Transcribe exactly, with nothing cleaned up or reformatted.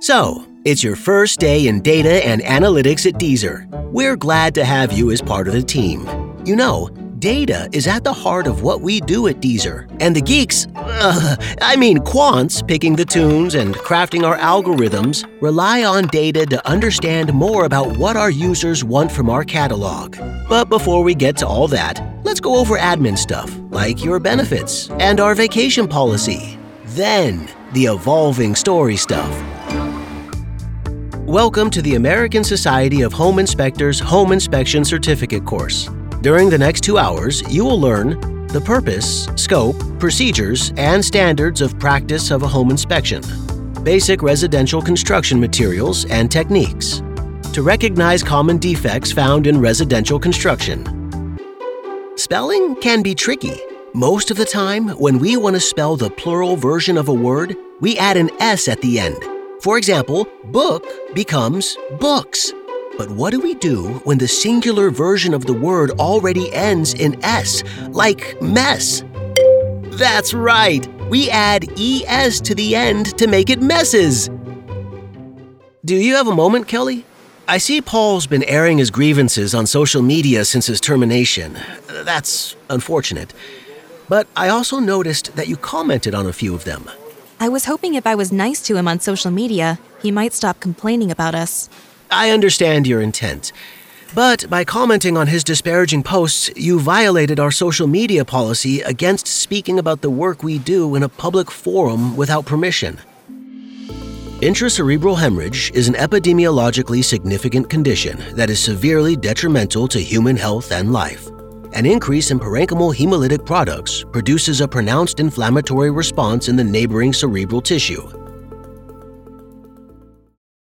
So, it's your first day in data and analytics at Deezer. We're glad to have you as part of the team. You know, data is at the heart of what we do at Deezer, and the geeks, uh, I mean quants, picking the tunes and crafting our algorithms, rely on data to understand more about what our users want from our catalog. But before we get to all that, let's go over admin stuff, like your benefits and our vacation policy. Then, the evolving story stuff. Welcome to the American Society of Home Inspectors Home Inspection Certificate course. During the next two hours, you will learn the purpose, scope, procedures, and standards of practice of a home inspection, basic residential construction materials and techniques, to recognize common defects found in residential construction. Spelling can be tricky. Most of the time, when we want to spell the plural version of a word, we add an S at the end. For example, book becomes books. But what do we do when the singular version of the word already ends in S, like mess? That's right! We add E S to the end to make it messes! Do you have a moment, Kelly? I see Paul's been airing his grievances on social media since his termination. That's unfortunate. But I also noticed that you commented on a few of them. I was hoping if I was nice to him on social media, he might stop complaining about us. I understand your intent. But by commenting on his disparaging posts, you violated our social media policy against speaking about the work we do in a public forum without permission. Intracerebral hemorrhage is an epidemiologically significant condition that is severely detrimental to human health and life. An increase in parenchymal hemolytic products produces a pronounced inflammatory response in the neighboring cerebral tissue.